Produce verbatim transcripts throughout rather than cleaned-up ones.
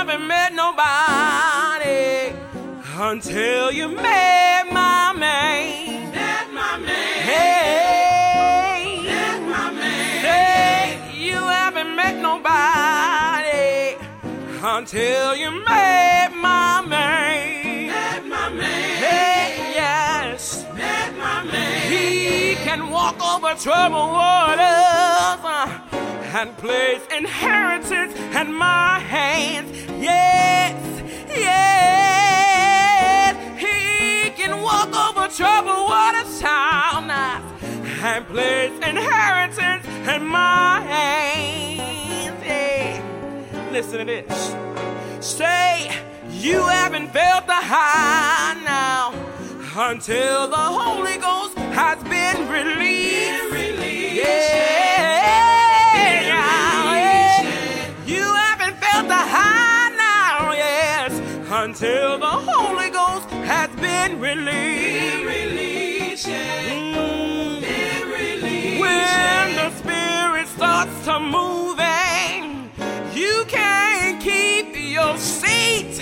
haven't met nobody until you met my man. Met my man. Hey, Met my man. hey, you haven't met nobody until you met my man. Met my man. Hey, yes, Met my man. he can walk over troubled waters uh, and place inheritance in my hands. Yes, yes, he can walk over troubled waters sound uh, and place inheritance in my hands. Hey, listen to this. Say, you haven't felt the high now until the Holy Ghost has been released. Been released. Yeah. Been Yeah. released. You haven't felt the high now, yes, until the Holy Ghost has been released. Been released. Mm. Been released. When the Spirit starts to moving, you can't keep your seat.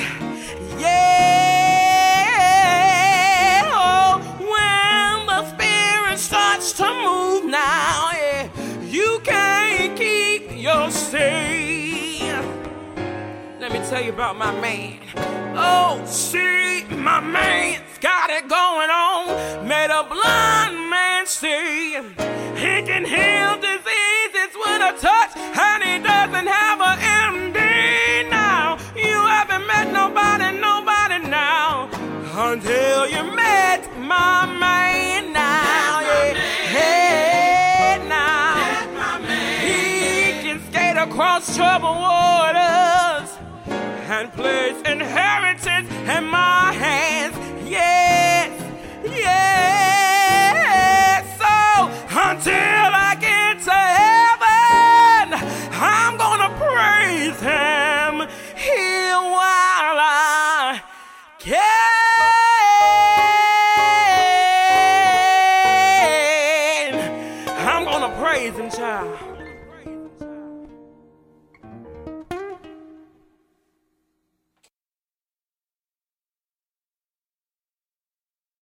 Yeah. Oh, when the Spirit starts to move now, yeah, you can't keep your seat. Let me tell you about my man. Oh, see, my man's got it going on. Made a blind man see. He can heal diseases with a touch, and he doesn't have an M D now. You haven't met nobody, nobody now, until you met my man now. Yeah. Hey, now. Met my man. He can skate across troubled waters and place inheritance in my hands. Yes, yes. So until I get to heaven, I'm gonna praise him here while I can. I'm gonna praise him, child.